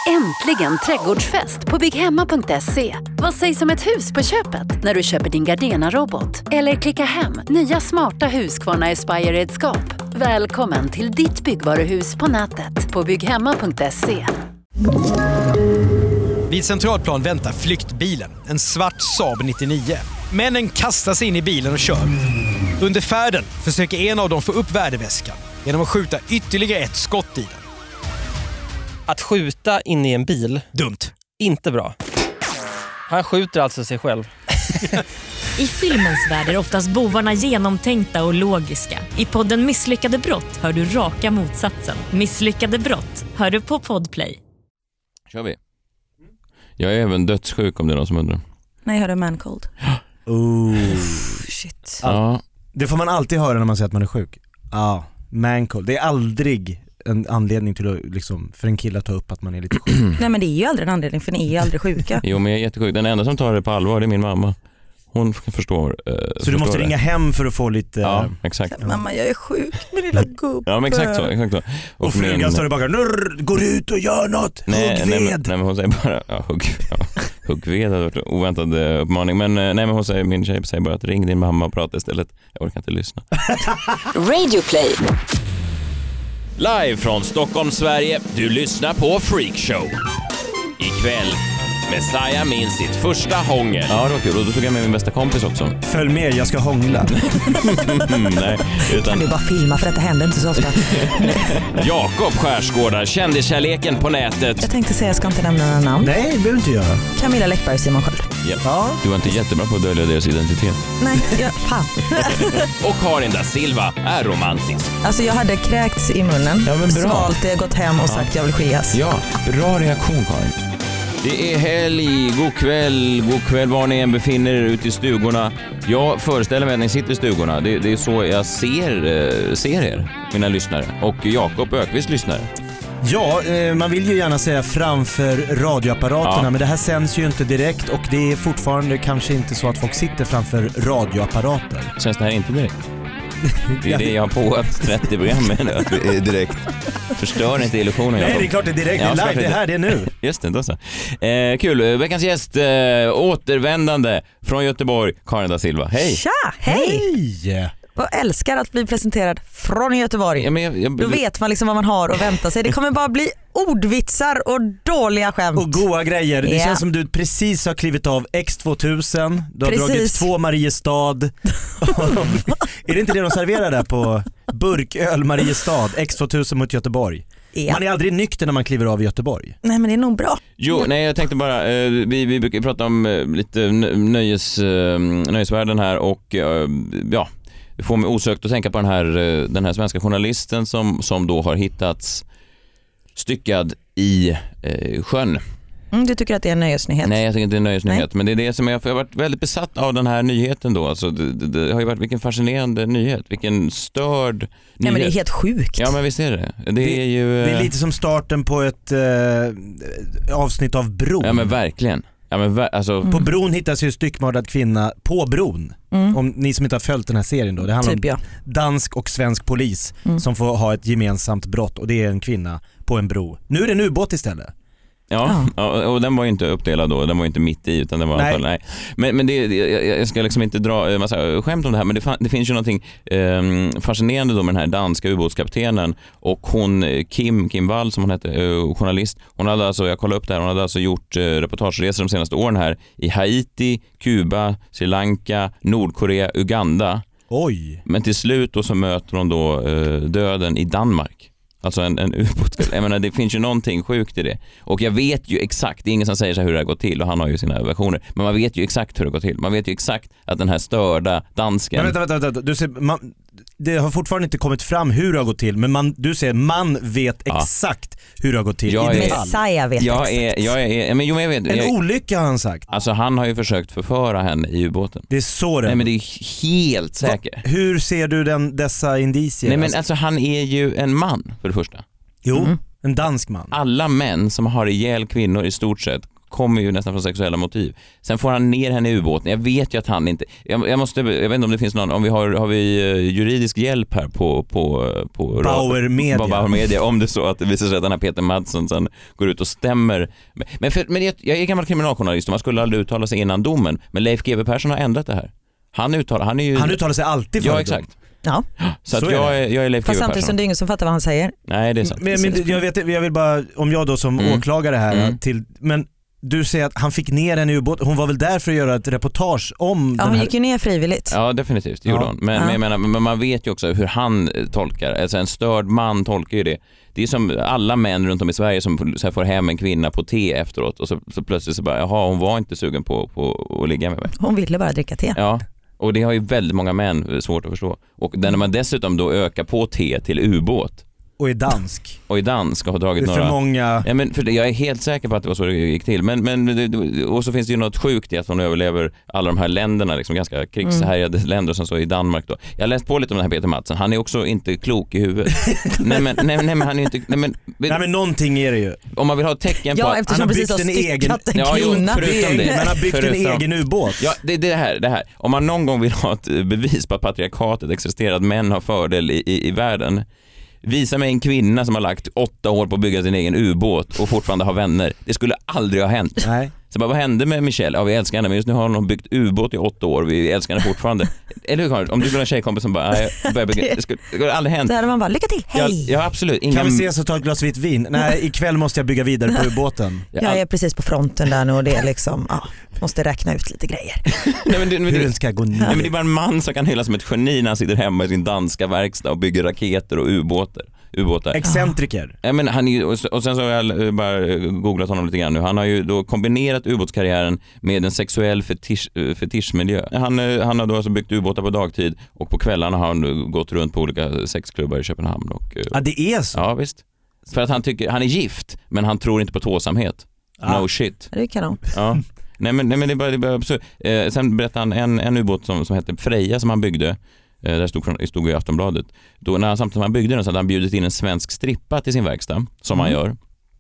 Äntligen trädgårdsfest på bygghemma.se. Vad sägs om ett hus på köpet när du köper din Gardena-robot? Eller klicka hem nya smarta Husqvarna Aspire-redskap. Välkommen till ditt byggvaruhus på nätet på bygghemma.se. Vid Centralplan väntar flyktbilen, en svart Saab 99. Männen kastar sig in i bilen och kör. Under färden försöker en av dem få upp värdeväskan genom att skjuta ytterligare ett skott i den. Att skjuta in i en bil, dumt. Inte bra. Han skjuter alltså sig själv. I filmens värld är oftast bovarna genomtänkta och logiska. I podden Misslyckade brott hör du raka motsatsen. Misslyckade brott hör du på Podplay. Kör vi. Jag är även dödssjuk om det är någon som undrar. Nej, jag hörde mancold. Shit. Ja. Det får man alltid höra när man säger att man är sjuk. Ja, mancold. Det är aldrig en anledning till att, liksom, för en kille att ta upp att man är lite sjuk. Nej, men det är ju aldrig en anledning, för ni är ju aldrig sjuka. Jo, men jag är jättesjuk. Den enda som tar det på allvar, det är min mamma. Hon förstår. Så du måste ringa hem för att få lite... Ja, exakt. Mamma, jag är sjuk, min lilla gubb. Ja, men exakt så. Och frugan står tillbaka. Går ut och gör något. Huggved. Nej, men hon säger bara huggved hade varit oväntad uppmaning. Men nej, men hon säger, min tjej säger bara att ring din mamma och prata istället. Jag orkar inte lyssna. Radio Play. Live från Stockholm, Sverige. Du lyssnar på Freak Show. Ikväll Messiah minns sitt första hångel. Ja, det var kul. Och då tog jag med min bästa kompis också. Följ med, jag ska hångla. Nej, Kan du bara filma, för att det händer inte så ofta. Jakob Skärsgårdar, kändiskärleken på nätet. Jag tänkte säga, jag ska inte nämna några namn. Nej, det behöver inte göra. Camilla Läckberg och Simon Sköld. Yep. Ja. Du var inte jättebra på att dölja deras identitet. Nej, fan. Och Karin da Silva är romantisk. Alltså jag hade kräkts i munnen. Ja, men bra. Svalt, gått hem och sagt jag vill skiljas. Ja, bra reaktion, Karin. Det är helg, god kväll var ni än befinner er ute i stugorna. Jag föreställer mig att ni sitter i stugorna. Det är så jag ser er, mina lyssnare. Och Jakob Ökvist lyssnare. Ja, man vill ju gärna säga framför radioapparaterna, men det här sänds ju inte direkt och det är fortfarande kanske inte så att folk sitter framför radioapparater. Känns det här inte direkt? Det är det jag har påat 30 program med nu, direkt. Förstör inte illusionen. Nej, det är klart det är direkt, det är live, det här, det är nu. Just det, då så. Kul, veckans gäst, återvändande från Göteborg, Karin da Silva. Hej! Tja, hej! Hej! Jag älskar att bli presenterad från Göteborg. Ja, men Då vet man liksom vad man har att vänta sig. Det kommer bara bli ordvitsar och dåliga skämt. Och goa grejer. Det känns som du precis har klivit av X2000. Du har dragit 2 Mariestad. Är det inte det de serverar där på Burköl Mariestad? X2000 mot Göteborg. Ja. Man är aldrig nykter när man kliver av i Göteborg. Nej, men det är nog bra. Jo, nej, jag tänkte bara, vi brukar prata om lite nöjesvärlden här och ja, det får mig osökt att tänka på den här svenska journalisten som då har hittats styckad i sjön. Du tycker att det är en nöjesnyhet? Nej, jag tycker inte det är en nöjesnyhet. Men det är det som jag har varit väldigt besatt av, den här nyheten då. Alltså, det har ju varit vilken fascinerande nyhet, vilken störd nyhet. Nej, men det är helt sjukt. Ja, men visst är det. Det är ju... Det är lite som starten på ett avsnitt av Bron. Ja, men verkligen. Ja, men På Bron hittas ju styckmördad kvinna på bron. Om ni som inte har följt den här serien då. Det handlar om dansk och svensk polis som får ha ett gemensamt brott, och det är en kvinna på en bro. Nu är det en ubåt istället. Ja, och den var ju inte uppdelad då, den var ju inte mitt i, utan den var nej. Men jag ska liksom inte dra en massa skämt om det här, men det finns ju någonting fascinerande då med den här danska ubåtskaptenen och hon Kim Wall, som hon hette, journalist. Hon hade alltså, jag kollade upp det här, hon hade alltså gjort reportageresor de senaste åren här i Haiti, Kuba, Sri Lanka, Nordkorea, Uganda. Oj. Men till slut då så möter hon då döden i Danmark. Alltså en ubåt. Jag menar, det finns ju någonting sjukt i det. Och jag vet ju exakt, det är ingen som säger så här hur det har gått till, och han har ju sina versioner. Men man vet ju exakt hur det har gått till. Man vet ju exakt att den här störda dansken... Men vänta. Du ser, det har fortfarande inte kommit fram hur det har gått till, men du säger man vet exakt hur det har gått till. Messiah vet exakt. Men jag vet. En olycka har han sagt. Alltså han har ju försökt förföra henne i ubåten. Det är så det. Nej, men det är helt säkert. Hur ser du dessa indicier? Nej, men alltså han är ju en man för det första. Jo, en dansk man. Alla män som har ihjäl kvinnor i stort sett kommer ju nästan från sexuella motiv. Sen får han ner henne i ubåten. Jag vet ju att han inte... Jag vet inte om det finns någon... Om vi har vi juridisk hjälp här på Bauer Media. Om det är så att det visar sig att den här Peter Madsen sen går ut och stämmer. Men jag är gammal kriminaljournalist och man skulle aldrig uttala sig innan domen. Men Leif GW Persson har ändrat det här. Han uttalar sig alltid för exakt. Ja. Så att jag är Leif GW Persson. Samtidigt som det är ingen som fattar vad han säger. Nej, det är sant. Men jag vill bara, om jag då som åklagare här men du säger att han fick ner en ubåt. Hon var väl där för att göra ett reportage om den hon här... gick ju ner frivilligt. Ja, definitivt, gjorde hon. Men jag menar, man vet ju också hur han tolkar. Alltså en störd man tolkar ju det. Det är som alla män runt om i Sverige som så här, får hem en kvinna på te efteråt och så plötsligt så bara, jaha, hon var inte sugen på att ligga med mig. Hon ville bara dricka te. Ja. Och det har ju väldigt många män svårt att förstå. Och när man dessutom då ökar på te till ubåt. Och i dansk. Och har dragit några... För många... Ja, men jag är helt säker på att det var så det gick till. Och så finns det ju något sjukt i att hon överlever alla de här länderna, liksom ganska krigshärjade länder som så i Danmark då. Jag har läst på lite om den här Peter Madsen. Han är också inte klok i huvudet. nej men han är inte... Nej men någonting är det ju. Om man vill ha ett tecken på att han har byggt en egen... förutom det. Men han har byggt en egen ubåt. Ja, det här. Om man någon gång vill ha ett bevis på att patriarkatet existerar, att män har fördel i världen. Visa mig en kvinna som har lagt 8 år på att bygga sin egen ubåt och fortfarande har vänner. Det skulle aldrig ha hänt. Nej. Så bara, vad hände med Michelle? Ja, vi älskar henne, men just nu har hon byggt ubåt i 8 år. Vi älskar henne fortfarande. Eller hur? Om du skulle ha en tjejkompis som bara, det skulle aldrig hänt. Där man bara, lycka till, hej! Ja, absolut. Kan vi ses och ta ett glas vitt vin? Nej, ikväll måste jag bygga vidare på ubåten. Jag är precis på fronten där nu och det är liksom, måste räkna ut lite grejer. Hur den ska gå ner. Nej, men det är bara en man som kan hela som ett geni när han sitter hemma i sin danska verkstad och bygger raketer och ubåtar. Excentriker. Ja, men och sen så har jag bara googlat honom lite grann nu. Han har ju då kombinerat ubåtskarriären med en sexuell fetischmiljö. Han har då alltså byggt ubåtar på dagtid och på kvällarna har han gått runt på olika sexklubbar i Köpenhamn. Ja, det är så? Ja, visst. För att han är gift, men han tror inte på tåsamhet. No shit. Det är kanon. Ja. Nej men det är bara absurd. Sen berättade han en ubåt som hette Freja som han byggde. Där stod i Aftonbladet. Då när han samtidigt han byggde den så hade han bjudit in en svensk strippa till sin verkstad som han gör.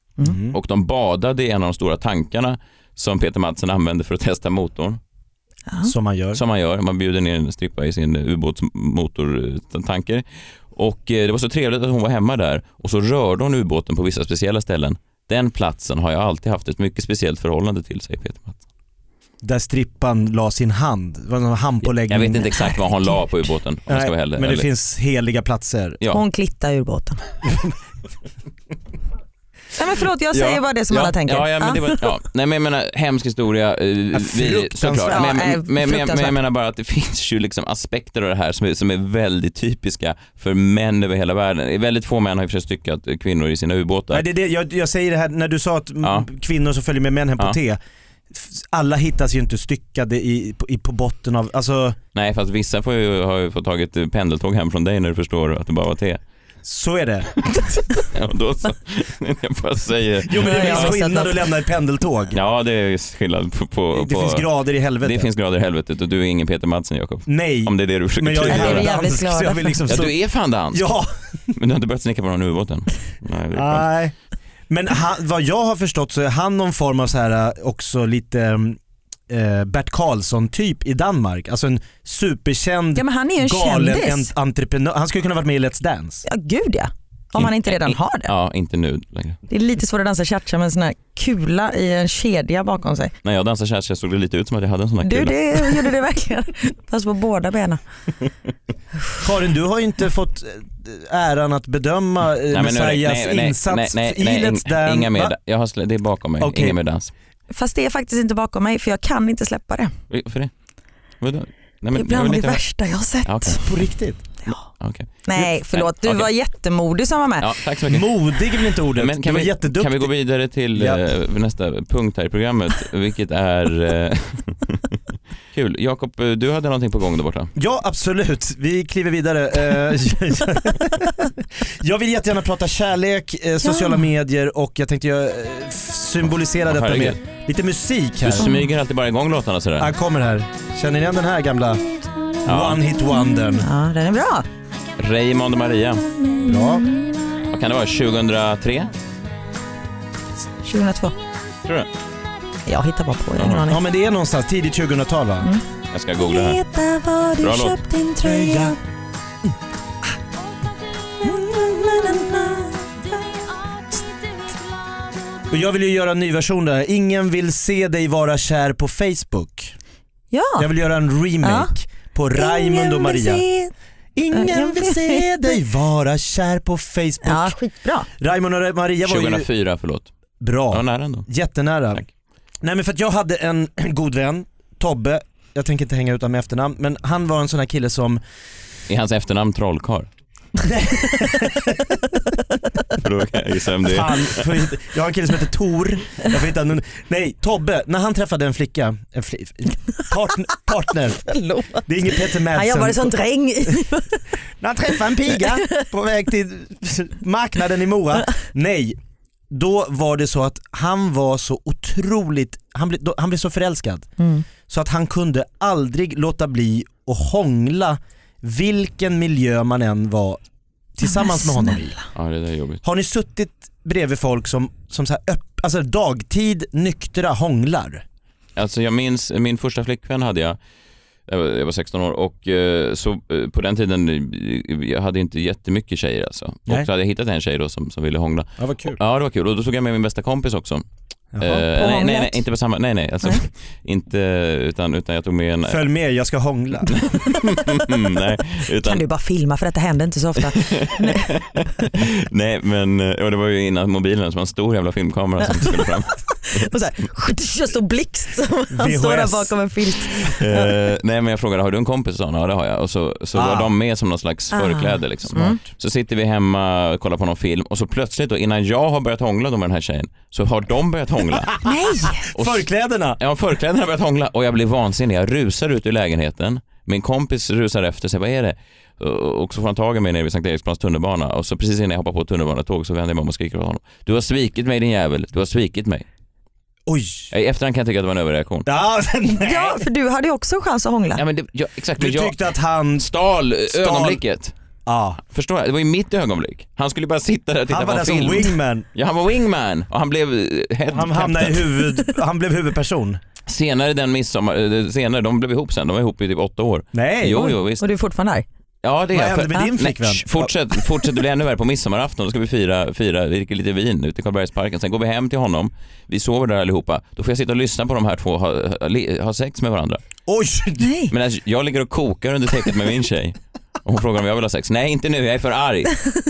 Och de badade i en av de stora tankarna som Peter Madsen använde för att testa motorn. Som man gör. Man bjuder ner en strippa i sin ubåtsmotortanker. Och det var så trevligt att hon var hemma där och så rörde hon ubåten på vissa speciella ställen. Den platsen har jag alltid haft ett mycket speciellt förhållande till, säger Peter Madsen. Där strippan la sin hand. Det var en handpåläggning. Jag vet inte exakt vad hon la på ubåten. Men det finns heliga platser. Ja. Hon klittar ubåten. Nej men förlåt, jag säger bara det som alla tänker. Nej men jag menar, hemsk historia. Såklart. Men jag menar bara att det finns ju liksom aspekter av det här som är väldigt typiska för män över hela världen. Väldigt få män har ju försökt stycka kvinnor i sina ubåtar. Nej, jag säger det här, när du sa att kvinnor som följer med män hem på te. Alla hittas ju inte styckade på botten av... Alltså... Nej, fast vissa har ju fått tagit pendeltåg hem från dig när du förstår att det bara var te. Så är det. Ja, då så. Jag bara säger... Jo, men det finns skillnad att lämna ett pendeltåg. Ja, det är skillnad på... Det finns grader i helvetet. Det finns grader i helvetet och du är ingen Peter Madsen, Jakob. Nej. Om det är det du försöker men jag är dansk, så jag vill liksom... Ja, du är fan dansk. Ja. Men du har inte börjat snicka på någon ubåten. Nej. Men vad jag har förstått så är han någon form av så här också lite Bert Karlsson typ i Danmark. Alltså en superkänd, men han är en galen entreprenör. Han skulle kunna varit med i Let's Dance. Ja, gud ja. Om han inte redan har det. Ja, inte nu längre. Det är lite svårt att dansa cha-cha med en sån här kula i en kedja bakom sig. När jag dansade cha-cha såg det lite ut som att jag hade en sån här kula. Det gjorde det verkligen. Fast på båda benen. Karin, du har ju inte fått äran att bedöma Messiahs insats i Let's Dance. Inga mer. Det är bakom mig. Okay. Inga mer dans. Fast det är faktiskt inte bakom mig för jag kan inte släppa det. För det? Vadå? Nej, men det är bland det värsta jag har sett. Okay. På riktigt? Ja. Okay. Nej, förlåt. Du var jättemodig som var med. Ja, tack så mycket. Modig är väl inte ordet. Men kan vi gå vidare till nästa punkt här i programmet, vilket är kul. Jakob, du hade någonting på gång där borta. Ja, absolut. Vi kliver vidare. Jag vill jättegärna prata kärlek, sociala medier och jag tänkte symbolisera detta med lite musik här. Du smyger alltid bara igång låtarna sådär. Han kommer här. Känner ni igen den här gamla One Hit Wondern? Ja, den är bra. Raymond och Maria. Bra. Vad kan det vara? 2003? 2002. Tror du? Jag hittar bara på, jag har ingen aning. Ja, men det är någonstans tidigt 2000-tal va? Jag ska googla här. Veta var du Bra låt. köpt din tröja. Och jag vill ju göra en ny version där. Ingen vill se dig vara kär på Facebook. Ja. Jag vill göra en remake på Raimund och Maria. Ingen vill se dig vara kär på Facebook. Ja, skitbra. Raimund och Maria var 2004, förlåt. bra. Ja, nära ändå. Jättenära. Tack. Nej, men för att jag hade en god vän, Tobbe. Jag tänker inte hänga ut med efternamn, men han var en sån här kille som... Är hans efternamn Trollkarl? För då kan jag gissa vem det är. Fan, jag har en kille som heter Tor. Jag får inte nej, Tobbe, när han träffade en flicka, partner. Det är inget Peter Madsen. Han jobbade som dräng. När han träffade en piga på väg till marknaden i Mora. Nej, då var det så att han var så otroligt, han blev så förälskad. Så att han kunde aldrig låta bli att hångla vilken miljö man än var tillsammans med honom i. Ja, det är jobbigt. Har ni suttit bredvid folk som så här alltså dagtid nyktra hånglar? Alltså jag minns, min första flickvän hade jag var 16 år och så på den tiden jag hade inte jättemycket tjejer alltså. Och så hade jag hittat en tjej då som ville hångla. Ja, vad kul. Ja, det var kul. Och då tog jag med min bästa kompis också. Nej, inte på samma. Nej, alltså inte utan jag tog med en. Följ med, jag ska hångla. Nej, utan Kan du bara filma för detta händer inte så ofta. nej, men och det var ju innan mobilen som var en stor jävla filmkamera som skulle fram. Och så här, jag står blixt. Han står där bakom en filt. Nej, men jag frågade, har du en kompis? Och ja, det har jag. Och så var de med som någon slags förkläde liksom. Så sitter vi hemma och kollar på någon film och så plötsligt då, innan jag har börjat hångla med den här tjejen, så har de börjat hångla. Nej! Och förkläderna? Ja, förkläderna har börjat hångla och jag blir vansinnig. Jag rusar ut ur lägenheten. Min kompis rusar efter sig, vad är det? Och så får han tag i mig nere vid Sankt Eriksplans tunnelbana. Och så precis innan jag hoppar på tunnelbanetåg så vänder jag mig om och skriker åt honom: du har svikit mig, din jävel. Du har svikit mig. Oj. I efterhand kan jag tycka att det var en överreaktion. Ja, ja, för du hade ju också chans att hångla. Ja, men exakt. Du tyckte att han stal ögonblicket. Ja. Förstår jag? Det var ju mitt ögonblick. Han skulle bara sitta där och titta på en film. Han var där som wingman. Ja, han var wingman. Och han blev han hamnade han blev huvudperson. Senare den midsommar, de blev ihop sen. De var ihop i typ 8 år. Nej. Jo, visst. Och du är fortfarande här? Ja, det är vad hände med din flickvän? Fortsätt bli ännu värre på midsommarafton. Då ska vi fira lite vin ute i Karlbergsparken. Sen går vi hem till honom. Vi sover där allihopa. Då får jag sitta och lyssna på de här två ha sex med varandra. Oj! Nej. Men alltså, jag ligger och kokar under täcket med min tjej. Och hon frågar om jag vill ha sex. Nej, inte nu, jag är för arg.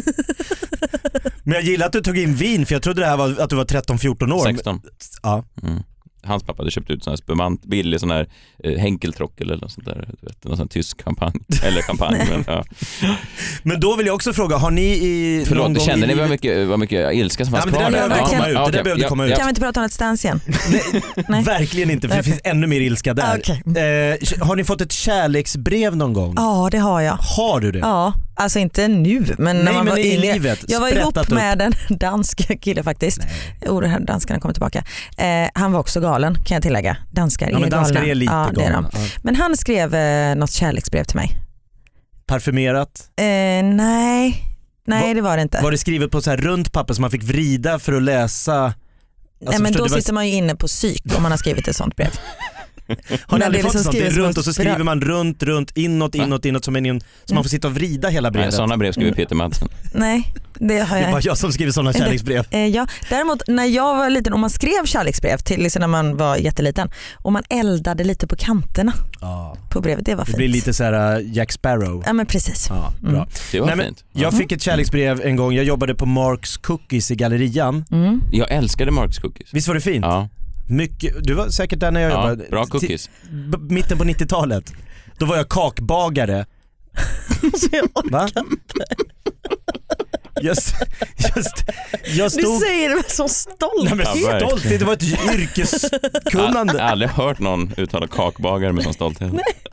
Men jag gillar att du tog in vin, för jag trodde det här var att du var 13-14 år. 16. Ja. Hans pappa hade köpt ut sån här spumant, billig sån här Henkeltrockel eller något sånt där, du vet, någon sån tysk kampanj eller kampanj. Men, ja. Men då vill jag också fråga, har ni i förlåt, kände ni vad mycket ilska som fanns kvar där? Det där behövde komma ut. Kan vi inte prata om ett stans igen? Nej. Verkligen inte, för det finns ännu mer ilska där. Har ni fått ett kärleksbrev någon gång? Ja, det har jag. Har du det? Ja, alltså inte nu, men när man var i yngre. livet. Jag var ihop med en dansk kille faktiskt. Den här danskarna kommer tillbaka. Han var också galen, kan jag tillägga. Danskar är galna. Danskar är lite galna. Men han skrev något kärleksbrev till mig. Parfymerat? Nej, det var det inte. Var det skrivet på så här runt papper som man fick vrida för att läsa? Alltså, nej, men då sitter man ju inne på psyk om man har skrivit ett sånt brev. Har ni aldrig fått sånt? Det är runt och så skriver man runt, inåt som så man får sitta och vrida hela brevet. Nej, sådana brev skriver Peter Madsen. Nej, det har jag. Det är bara jag som skriver sådana kärleksbrev. Ja, däremot när jag var liten och man skrev kärleksbrev till liksom när man var jätteliten och man eldade lite på kanterna på brevet, det var fint. Det blir lite så här Jack Sparrow. Ja, men precis. Ja, bra. Det var fint. Jag fick ett kärleksbrev en gång, jag jobbade på Marks Cookies i Gallerian. Jag älskade Marks Cookies. Visst var det fint? Ja. Mycket, du var säkert där när jag jobbade. Bra cookies. Mitten på 90-talet. Då var jag kakbagare. Va? Jag stod... Du säger det med så stolthet. Nej, men stolthet, det var ett yrkeskunnande. Jag har aldrig hört någon uttala kakbagare med sån stolthet.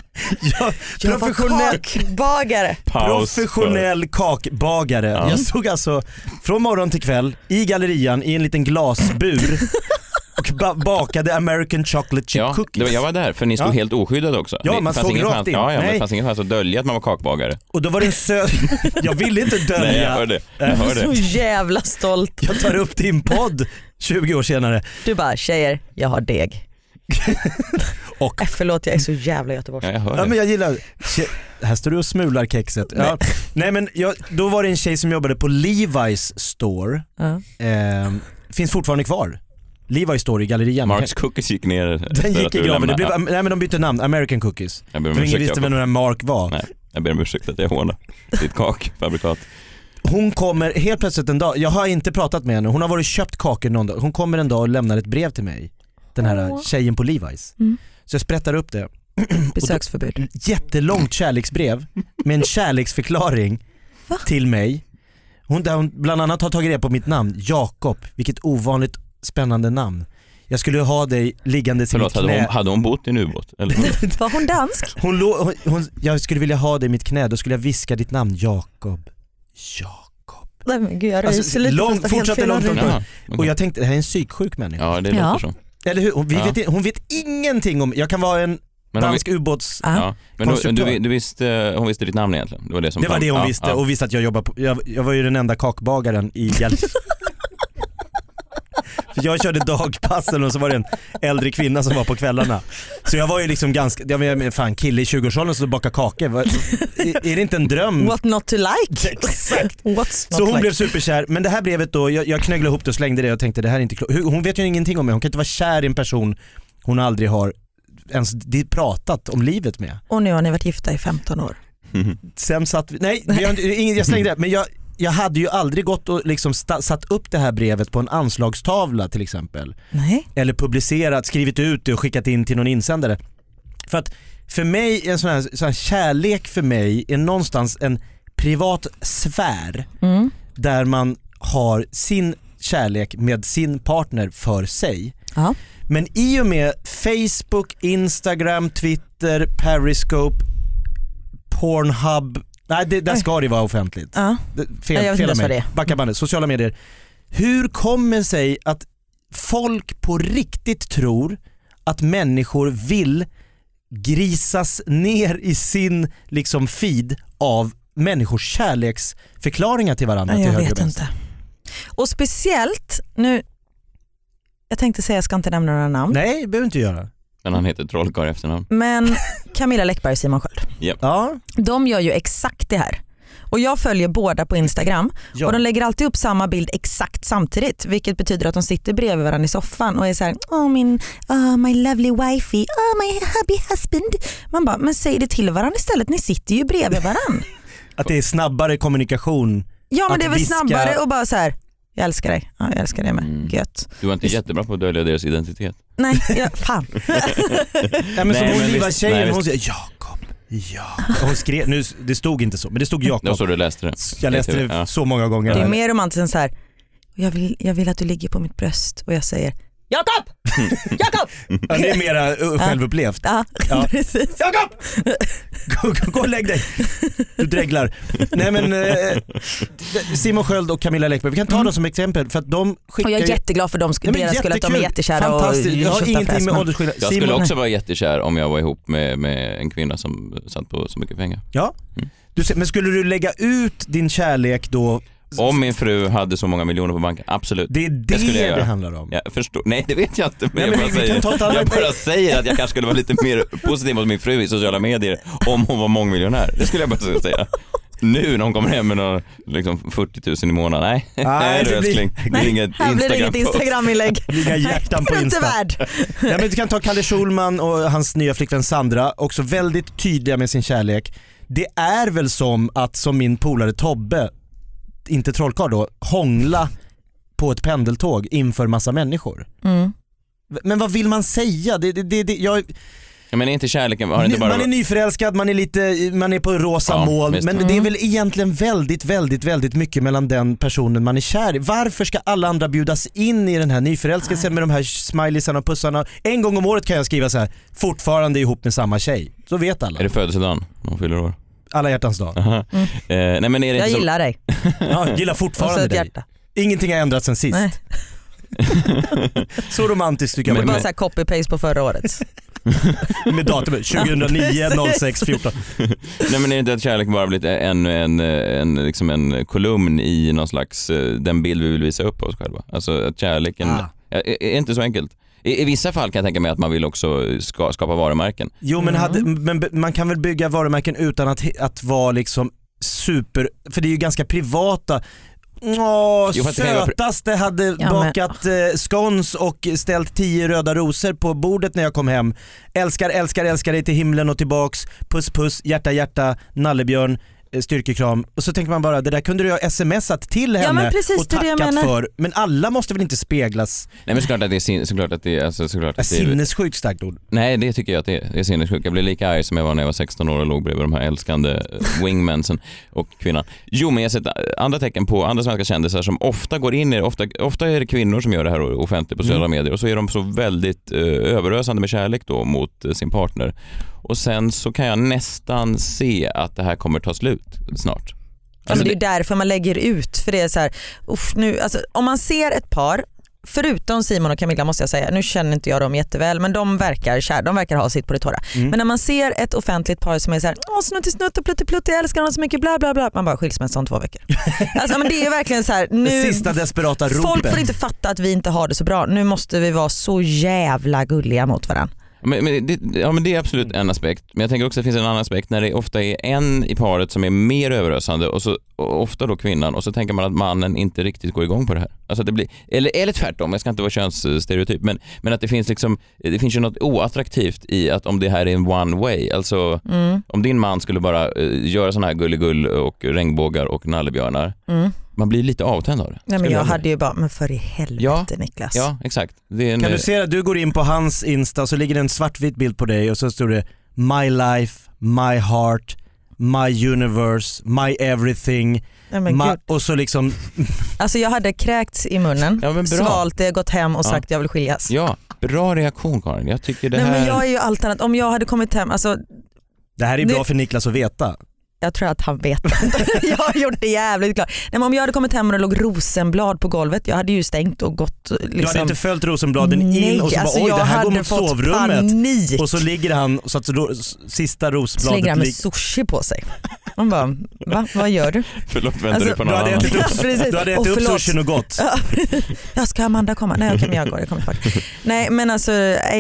Professionell kakbagare. Ja. Jag stod alltså från morgon till kväll i Gallerian i en liten glasbur och bakade American chocolate chip cookies. Jag var där, för ni stod helt oskyddade också. Ja, man såg rakt in. Men det fanns ingen chans att dölja att man var kakbagare. Och då var det en jag ville inte dölja. Nej, jag hör det. Så jävla stolt. Jag tar upp din podd 20 år senare. Du bara, tjejer, jag har deg. Och förlåt, jag är så jävla göteborgsk. Ja, jag hör det. Ja, men jag gillar. Här står du och smular kexet. Ja. Nej, men då var det en tjej som jobbade på Levi's store. Finns fortfarande kvar. Levi's store i Gallerian. Marks Cookies gick ner. Den gick i graven. Nej, men de bytte namn. American Cookies. För ingen visste vem den Mark var. Nej, jag ber om ursäkt att jag hånar ditt kakfabrikat. Hon kommer helt plötsligt en dag. Jag har inte pratat med henne. Hon har varit köpt kakor någon dag. Hon kommer en dag och lämnar ett brev till mig. Den här tjejen på Levi's. Så jag sprättar upp det. Besöksförbud. Jättelångt kärleksbrev med en kärleksförklaring till mig. Där hon bland annat har tagit det på mitt namn, Jakob. Vilket ovanligt spännande namn. Jag skulle ha dig liggandes i mitt knä. Hade hon bott i en ubåt? Var hon dansk? Jag skulle vilja ha dig i mitt knä. Då skulle jag viska ditt namn, Jakob. Nej, men gud, jag ryser lite. Fortsatte långt. Och jag tänkte, det här är en psyksjuk människa. Ja, det låter så. Eller hur? Hon vet ingenting om. Jag kan vara en dansk ubåts. Ja. Men hon visste ditt namn egentligen. Det var det hon visste. Och visste att jag jobbar på. Jag var ju den enda kakbagaren i Gällivare. För jag körde dagpassen och så var det en äldre kvinna som var på kvällarna. Så jag var ju liksom ganska, kille i 20-årsåldern som bakar kakor. Är det inte en dröm? What not to like? Exakt. Så hon blev superkär. Men det här brevet då, jag knögglade ihop det och slängde det och tänkte det här är inte klokt. Hon vet ju ingenting om mig. Hon kan inte vara kär i en person hon aldrig har ens pratat om livet med. Och nu har ni varit gifta i 15 år. Sen satt jag slängde det. Men jag hade ju aldrig gått och liksom satt upp det här brevet på en anslagstavla till exempel. Nej. Eller publicerat, skrivit ut det och skickat in till någon insändare. För att för mig, en sån här kärlek för mig är någonstans en privat sfär där man har sin kärlek med sin partner för sig. Ja. Men i och med Facebook, Instagram, Twitter, Periscope, Pornhub. Nej, där ska det vara offentligt. Ja. Fel av mig. Backa bandet, sociala medier. Hur kommer sig att folk på riktigt tror att människor vill grisas ner i sin liksom feed av människors kärleksförklaringar till varandra? Jag vet inte. Och speciellt nu, jag tänkte säga jag ska inte nämna några namn. Nej, det behöver inte göra. Men han heter Trollkarl efternamn. Men Camilla Läckberg och Simon Sköld. Yep. Ja. De gör ju exakt det här. Och jag följer båda på Instagram. Ja. Och de lägger alltid upp samma bild exakt samtidigt. Vilket betyder att de sitter bredvid varandra i soffan och är så här: my lovely wifey, my hubby husband. Man bara, men säg det till varandra istället. Ni sitter ju bredvid varandra. Att det är snabbare kommunikation. Ja, men det är väl snabbare och bara så här: jag älskar dig. Ja, jag älskar dig med. Gött. Du var inte jättebra på att dölja deras identitet. Nej, fan. Ja, men som hon liva tjejen, hon säger Jakob. Ja. Hon skrev, nu, det stod inte så, men det stod Jakob. Jag såg du läste det. Jag läste det så många gånger. Det är mer romantiskt än så här: jag vill att du ligger på mitt bröst och jag säger Jakob! Jakob! Ja, det är mera självupplevt. Ja, precis. Jakob! Gå och lägg dig. Du dreglar. Nej, men Simon Sköld och Camilla Läckberg, vi kan ta dem som exempel för att de skickar. Och jag är jätteglad för dem, deras skull att de är jättekära. Fantastiskt. Jag har ingenting med åldersskillnad. Jag skulle också vara jättekär om jag var ihop med en kvinna som satt på så mycket pengar. Ja. Men skulle du lägga ut din kärlek då? Om min fru hade så många miljoner på banken, absolut. Det är det handlar om. Jag förstår. Nej, det vet jag inte. Men jag bara säger att jag kanske skulle vara lite mer positiv mot min fru i sociala medier om hon var mångmiljonär. Det skulle jag bara säga. Nu när hon kommer hem med någon, liksom 40 000 i månaden. Nej, det blir inget Instagram-inlägg. Inga hjärtan på Insta. Nej, men du kan ta Kalle Schulman och hans nya flickvän Sandra, också väldigt tydliga med sin kärlek. Det är väl som min polare Tobbe, inte Trollkarl då, hångla på ett pendeltåg inför massa människor. Men vad vill man säga? Men är inte kärleken, har inte bara... Man är nyförälskad, man är på rosa moln, men det är väl egentligen väldigt, väldigt, väldigt mycket mellan den personen man är kär i. Varför ska alla andra bjudas in i den här nyförälskelsen med de här smileysarna och pussarna? En gång om året kan jag skriva så här: fortfarande ihop med samma tjej. Så vet alla. Är det födelsedagen? De fyller år. Alla hjärtans dag. Nej, men är det jag inte gillar dig. Ja, gillar fortfarande dig. Ingenting har ändrats sen sist. Nej. Så romantiskt tycker jag. Det var så här copy-paste på förra året. Med datumet 2009 06 14. Nej, men är det inte att kärlek bara blivit liksom en kolumn i någon slags den bild vi vill visa upp oss själva? Alltså att kärleken är inte så enkelt. I vissa fall kan jag tänka mig att man vill också skapa varumärken. Jo, men man kan väl bygga varumärken utan att vara liksom super, för det är ju ganska privata. Sötaste hade bakat scones och ställt 10 röda rosor på bordet när jag kom hem. Älskar dig till himlen och tillbaks. Puss, hjärta, nallebjörn, styrkekram. Och så tänker man bara, det där kunde du ha smsat till henne och tackat för. Men alla måste väl inte speglas? Nej, men såklart att det är sinnessjukt starkt ord. Nej, det tycker jag att det är sinnessjukt. Jag blev lika arg som jag var när jag var 16 år och låg bredvid de här älskande wingmansen och kvinnan. Jo, men jag har sett andra tecken på andra svenska kändisar som ofta går in i, ofta är det kvinnor som gör det här offentligt på sociala medier, och så är de så väldigt överösande med kärlek då mot sin partner. Och sen så kan jag nästan se att det här kommer ta slut snart. Alltså det är därför man lägger ut, för det är så här, nu, alltså, om man ser ett par, förutom Simon och Camilla måste jag säga, nu känner inte jag dem jätteväl, men de verkar ha sitt på det torra. Men när man ser ett offentligt par som är så här, snutt och plutt, jag älskar honom så mycket, bla bla bla, man bara skilsmässa om 2 veckor. Alltså, men det är verkligen så här, nu sista desperata ropet. Folk får inte fatta att vi inte har det så bra. Nu måste vi vara så jävla gulliga mot varandra. Men det är absolut en aspekt. Men jag tänker också att det finns en annan aspekt när det ofta är en i paret som är mer överösande och ofta då kvinnan, och så tänker man att mannen inte riktigt går igång på det här. Alltså att det blir, eller tvärtom, jag ska inte vara könsstereotyp, men att det finns ju något oattraktivt i att om det här är en one way, alltså om din man skulle bara göra såna här gulligull och regnbågar och nallebjörnar, man blir lite avtänd av det. Nej, men jag hade ju bara, men för i helvete Niklas. Ja, exakt. Kan du se att du går in på hans Insta, så ligger det en svartvit bild på dig och så står det My life, my heart, my universe, my everything. Och så liksom alltså jag hade kräkts i munnen, svalt det, gått hem och sagt jag vill skiljas. Ja, bra reaktion Karin. Jag tycker det här... men jag är ju alternat, om jag hade kommit hem, alltså det här är bra för Niklas att veta. Jag tror att han vet. Jag har gjort det jävligt klart. Nej, men om jag hade kommit hem och det låg rosenblad på golvet, jag hade ju stängt och gått liksom... Du hade inte följt rosenbladen in och så bara, oj, det här går mot sovrummet. Panik. Och så ligger han så att sista rosbladet... Så ligger han med sushi på sig. Man bara, va? Vad gör du? Förlåt, väntar du på någon annan? Du hade ätit upp sushin och gått. Ja, ska Amanda komma? Nej, okej, men jag går. Jag kommer faktiskt. Nej, men alltså,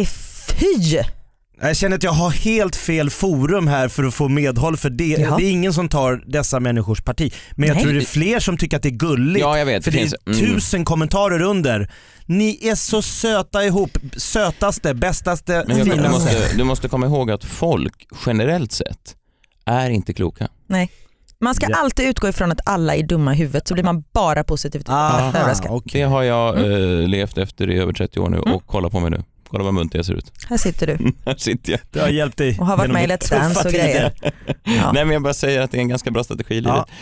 fy! Jag känner att jag har helt fel forum här för att få medhåll för det. Ja. Det är ingen som tar dessa människors parti. Men jag tror det är fler som tycker att det är gulligt. Ja, jag vet. För det är 1000 kommentarer under. Ni är så söta ihop. Sötaste, bästaste, finaste. Du måste komma ihåg att folk generellt sett är inte kloka. Nej. Man ska alltid utgå ifrån att alla är dumma i huvudet, så blir man bara positivt överraskad. Det har jag levt efter i över 30 år nu och kolla på mig nu. Kolla vad munter jag ser ut. Här sitter du. Här sitter jag. Det har hjälpt dig. Och har varit med i Let's Dance och grejer. Ja. Nej, men jag bara säger att det är en ganska bra strategi i livet.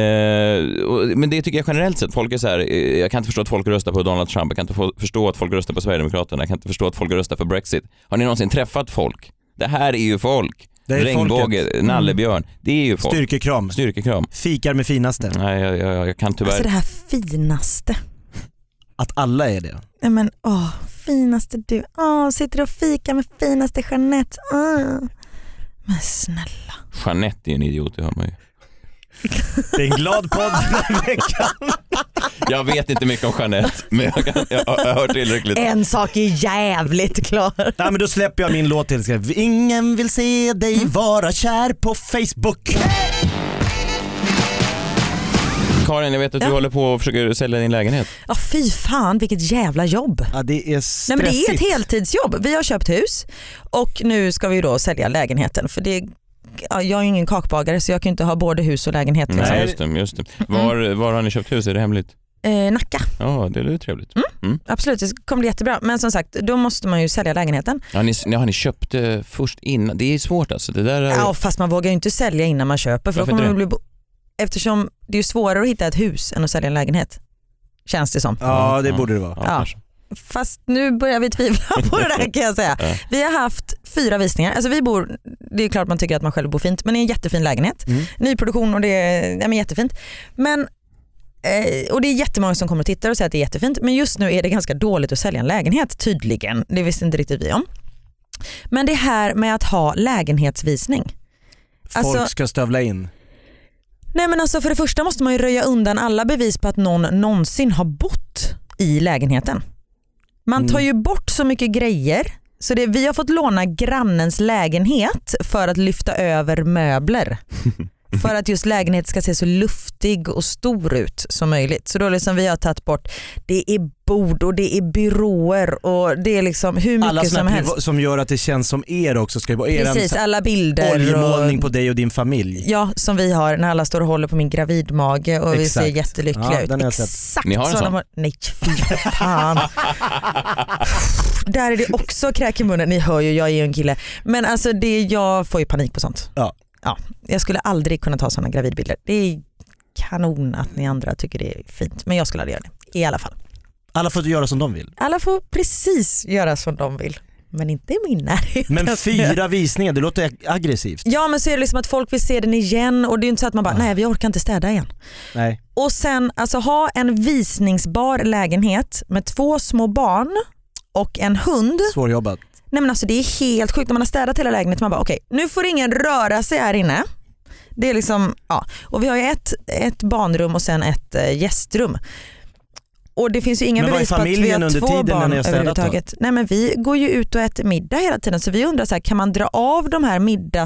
Men det tycker jag generellt sett. Folk är så här, jag kan inte förstå att folk röstar på Donald Trump. Jag kan inte förstå att folk röstar på Sverigedemokraterna. Jag kan inte förstå att folk röstar för Brexit. Har ni någonsin träffat folk? Det här är ju folk. Regnbåge, nallebjörn, det är ju folk. Styrkekram. Fikar med finaste. Nej, jag kan tyvärr. Alltså det här finaste. Att alla är det. Nej, men finaste du. Sitter och fikar med finaste Jeanette. Men snälla. Jeanette är en idiot, det hör man ju. Det är en glad podd den här veckan. Jag vet inte mycket om Jeanette, men jag har hört tillräckligt. En sak är jävligt klar. Nej, men då släpper jag min låt till. Ingen vill se dig vara kär på Facebook. Karin, jag vet att du håller på och försöker sälja din lägenhet. Ja, fy fan, vilket jävla jobb. Ja, det är stressigt. Nej, men det är ett heltidsjobb. Vi har köpt hus och nu ska vi då sälja lägenheten. För jag är ju ingen kakbagare, så jag kan inte ha både hus och lägenhet. Liksom. Nej, just det. Var har ni köpt hus? Är det hemligt? Nacka. Ja, det är trevligt. Absolut, det kommer bli jättebra. Men som sagt, då måste man ju sälja lägenheten. Har ni köpt det först innan? Det är svårt alltså. Det där är... Ja, fast man vågar ju inte sälja innan man köper. För då kommer man bli... Eftersom det är svårare att hitta ett hus än att sälja en lägenhet. Känns det som. Ja, det borde det vara. Ja. Fast nu börjar vi tvivla på det där, kan jag säga. Vi har haft 4 visningar. Alltså det är klart man tycker att man själv bor fint, men det är en jättefin lägenhet. Nyproduktion och det är jättefint. Men och det är jättemånga som kommer och tittar och säger att det är jättefint, men just nu är det ganska dåligt att sälja en lägenhet tydligen. Det visste inte riktigt vi om. Men det här med att ha lägenhetsvisning. Folk ska stövla in. Nej, men alltså för det första måste man ju röja undan alla bevis på att någon någonsin har bott i lägenheten. Man tar ju bort så mycket grejer. Så vi har fått låna grannens lägenhet för att lyfta över möbler. För att just lägenheten ska se så luftig och stor ut som möjligt. Så då liksom vi har tagit bort, det är bord och det är byråer och det är liksom hur mycket alla som helst. Som gör att det känns som också ska vara precis, alla bilder. Oljemålning på dig och din familj. Ja, som vi har när alla står och håller på min gravidmage och vi ser jättelyckliga ut. Exakt. Ni har en sån? Nej, fy fan. Där är det också kräk i munnen. Ni hör ju, jag är ju en kille. Men alltså jag får ju panik på sånt. Ja, jag skulle aldrig kunna ta sådana gravidbilder. Det är kanon att ni andra tycker det är fint. Men jag skulle aldrig göra det, i alla fall. Alla får göra som de vill. Alla får precis göra som de vill. Men inte i min närhet. Men 4 visningar, det låter aggressivt. Ja, men så är det liksom att folk vill se den igen. Och det är ju inte så att man bara, nej vi orkar inte städa igen. Nej. Och sen alltså ha en visningsbar lägenhet med 2 små barn och en hund. Svårjobbat. Nej, men alltså det är helt sjukt när man har städat hela lägenheten. Man bara okej, nu får ingen röra sig här inne. Det är liksom, ja. Och vi har ju ett barnrum och sen ett gästrum. Och det finns ju inga bevis på att vi har 2 barn överhuvudtaget. Nej, men vi går ju ut och äter middag hela tiden. Så vi undrar så här, kan man dra av de här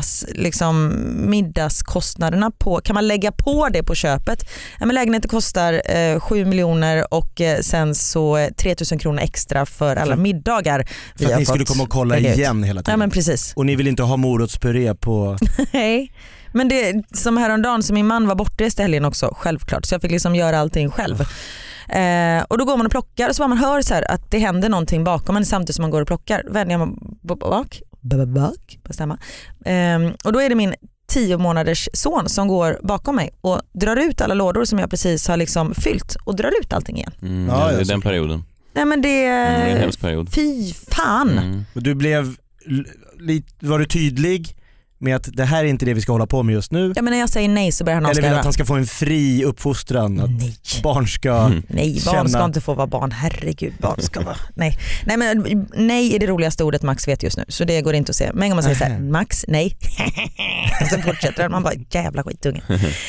middagskostnaderna på, kan man lägga på det på köpet? Ja, men lägenheten kostar 7 miljoner och sen så 3 000 kronor extra för alla middagar. För att ni skulle komma och kolla igen hela tiden. Ja, men precis. Och ni vill inte ha morotspuré på... Nej. Men det som häromdagen, så min man var borta i helgen också, självklart. Så jag fick liksom göra allting själv. Och då går man och plockar och så man hör så här att det händer någonting bakom, men samtidigt som man går och plockar vänder man bak på stämma. Och då är det min 10 månaders son som går bakom mig och drar ut alla lådor som jag precis har liksom fyllt och drar ut allting igen. Ja, det är den perioden. Nej, men det är en hemsk period. Fy fan. Du var du tydlig med att det här är inte det vi ska hålla på med just nu? Ja, men när jag säger nej så börjar han avskriva. Eller vill att han ska få en fri uppfostran? Att nej. Barn ska nej, barn ska inte få vara barn. Herregud, barn ska vara... Nej. Nej, men nej är det roligaste ordet Max vet just nu. Så det går inte att se. Men om man säger så här, Max, nej. Och så fortsätter han. Man bara, jävla skitunge.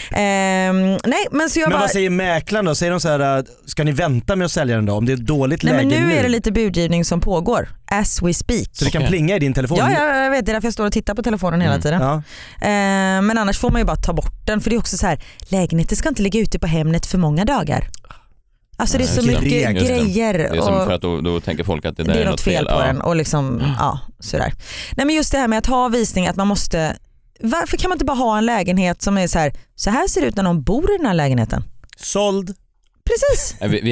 Nej, men så jag vad säger mäklaren då? Säger de så här, ska ni vänta med att sälja den då? Om det är dåligt läge nu? Men nu är det lite budgivning som pågår. As we speak. Så det kan plinga i din telefon? Ja, jag vet. Det är därför jag står och tittar på telefonen hela tiden. Ja. Men annars får man ju bara ta bort den. För det är också så här, lägenheten ska inte ligga ute på Hemnet för många dagar. Alltså det är så mycket grejer. Det är som för att då tänker folk att det där är något fel på den. Och liksom, sådär. Nej, men just det här med att ha visning, att man måste... Varför kan man inte bara ha en lägenhet som är så här ser det ut när någon bor i den här lägenheten? Såld. Precis. Vi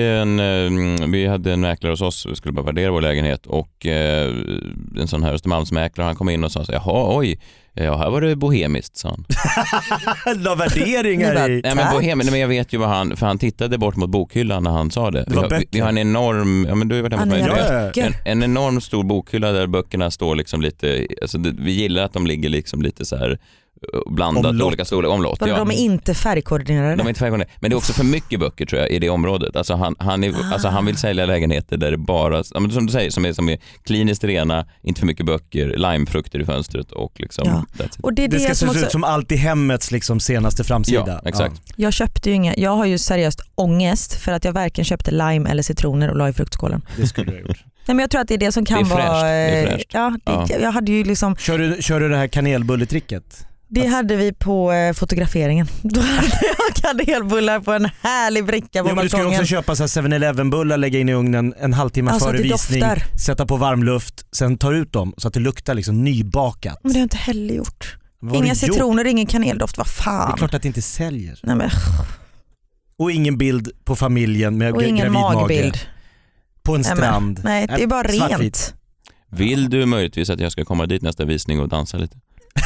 hade en mäklare hos oss, vi skulle bara värdera vår lägenhet och en sån här Östermalmsmäklare, han kom in och sa så, jaha, oj, ja, här var det bohemiskt, sa han. La värderingar i. Nej, men bohemiskt, men jag vet ju vad han tittade bort mot bokhyllan när han sa det. Vi har en enorm, men du vet en enorm stor bokhylla där böckerna står liksom lite, alltså vi gillar att de ligger liksom lite så här blandat olika storlek, omlott. Ja. De är inte färgkoordinerade. De är inte färgkoordinerade. Men det är också för mycket böcker tror jag i det området. Alltså han vill sälja lägenheter där det bara, som du säger, som är kliniskt rena, inte för mycket böcker, limefrukter i fönstret och liksom och det ska se ut som allt i hemmets liksom senaste framsida. Ja, exakt. Ja. Jag köpte ju jag har ju seriöst ångest för att jag varken köpte lime eller citroner och la i fruktskålen. Det skulle du ha gjort. Nej, men jag tror att det är det som kan vara... Det är fräscht. Ja, jag hade ju liksom... Kör du det här kanelbulletricket? Det hade vi på fotograferingen. Då hade jag kanelbullar på en härlig bricka på balkongen. Du ska ju också köpa så här 7-Eleven-bullar, lägga in i ugnen en halvtimme före visning, sätta på varmluft, sen ta ut dem så att det luktar liksom nybakat. Men det har jag inte heller gjort. Inga citroner, ingen kaneldoft, vad fan. Det är klart att det inte säljer. Nej, men... Och ingen bild på familjen med gravid mage. På en strand. Nej, det är bara rent. Vill du möjligtvis att jag ska komma dit nästa visning och dansa lite?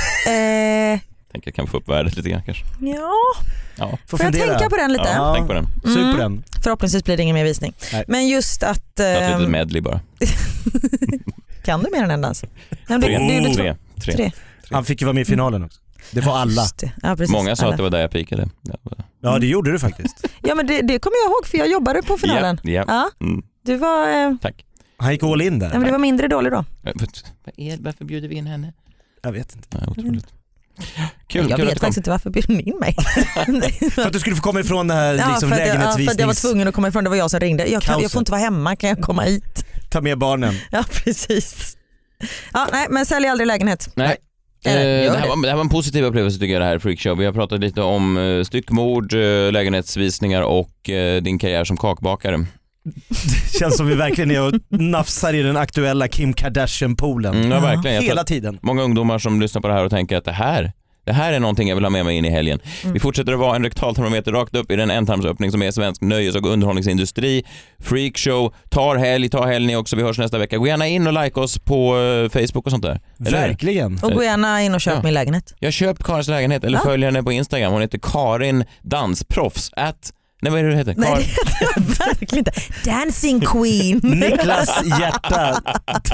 Tänker jag kan få upp värdet lite grann kanske. Ja. Får jag tänka på den lite? Ja, tänk på den. Sug på den. Förhoppningsvis blir det ingen mer visning. Nej. Men just att... Ett litet medley bara. Kan du mer än en dans? Tre. Tre. Han fick ju vara med i finalen också. Det var alla. Ja, precis, Många sa alla. att det var där jag pikade. Ja, det gjorde du faktiskt. Ja, men det kommer jag ihåg för jag jobbade på finalen. Ja. Du var... Tack. Han gick all in där. Ja, men det var mindre dålig då. Varför bjuder vi in henne? Jag vet inte. Ja, otroligt. Kul, Jag kul vet faktiskt inte varför bjöd ni in mig. För att du skulle få komma ifrån det här liksom, lägenhetsvisnings... för att jag var tvungen att komma ifrån, det var jag som ringde. Jag får inte vara hemma, kan jag komma hit? Ta med barnen. Ja, precis. Ja, nej, men sälj aldrig lägenhet. Nej. Det här var en positiv upplevelse tycker jag, det här Freakshow. Vi har pratat lite om styckmord, lägenhetsvisningar och din karriär som kakbakare. Det känns som vi verkligen är och nafsar i den aktuella Kim Kardashian-poolen. Ja, verkligen. Hela tiden. Många ungdomar som lyssnar på det här och tänker att det här är någonting jag vill ha med mig in i helgen. Vi fortsätter att vara en rektaltermometer rakt upp i den ändtarmsöppning som är svensk nöjes- och underhållningsindustri. Freakshow, ta helg ni också. Vi hörs nästa vecka. Gå gärna in och like oss på Facebook och sånt där. Eller? Verkligen. Och gå gärna in och köp min lägenhet. Jag köper Karins lägenhet eller följer henne på Instagram. Hon heter Karin Dansproffs. Nej, vad är det du heter? Nej, det heter jag verkligen inte. Dancing Queen. Niklas Hjärta.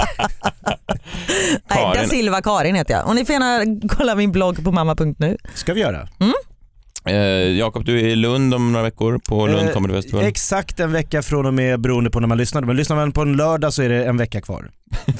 Nej, Da Silva Karin heter jag. Och ni får gärna kolla min blogg på mamma.nu. Ska vi göra? Jakob, du är i Lund om några veckor på Lund Comedy Festival. Exakt en vecka från och med beroende på när man lyssnar. Men lyssnar man på en lördag så är det en vecka kvar.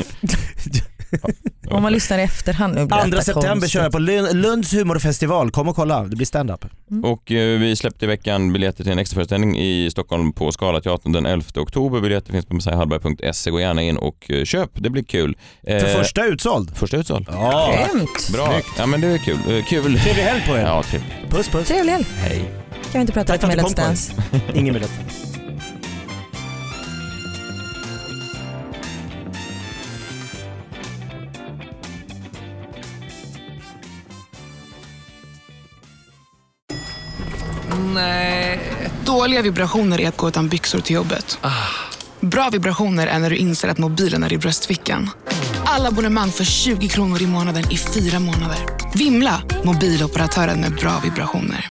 Om man lyssnar i efterhand nu. 2 september kör jag på Lunds humorfestival. Kom och kolla, det blir stand-up. Och vi släppte i veckan biljetter till en extraföreställning i Stockholm på Scalateatern den 11 oktober. Biljetter finns på messiahallberg.se. Gå gärna in och köp, det blir kul. För första utsåld. Ja, grymt. bra. Ja, men det är kul. Kul. Trevlig helg på er. Ja, trevlig. Puss. Trevlig helg. Hej. Kan vi inte prata lite med Let's Dance? Ingen biljett. Nej. Dåliga vibrationer är att gå utan byxor till jobbet. Bra vibrationer är när du inser att mobilen är i bröstfickan. Alla abonnemang för 20 kronor i månaden i 4 månader. Vimla, mobiloperatören med bra vibrationer.